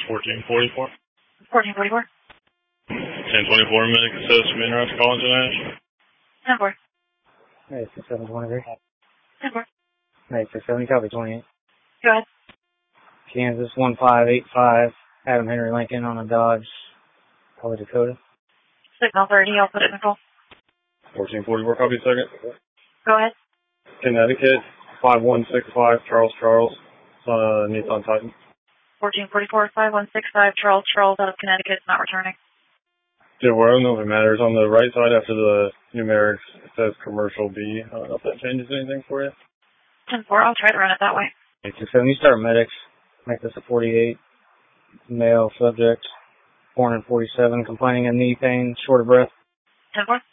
1444. 1444. 1024 medic assist Minrush Collins and Ash. 10-4. Hey, 6723. 10-4. Hey, 670, copy 28. Go ahead. Kansas 1585, Adam Henry Lincoln on a Dodge, probably Dakota. Signal 30, I'll put it in the call. 1444, copy second. Go ahead. Connecticut 5165, Charles, Nissan Titan. 1444, 5165, Charles out of Connecticut, not returning. Yeah, well, I don't know if it matters. On the right side after the numerics, it says commercial B. I don't know if that changes anything for you. 10-4, I'll try to run it that way. 670, start medics. Make this a 48. Male subject, 447, complaining of knee pain, short of breath. 10-4.